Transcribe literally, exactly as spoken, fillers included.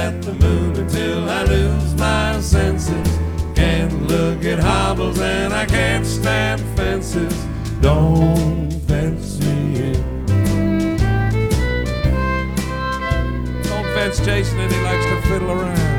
at the moon until I lose my senses. Can't look at hobbles and I can't stand fences. Don't fence me in. Don't fence Jason and he likes to fiddle around.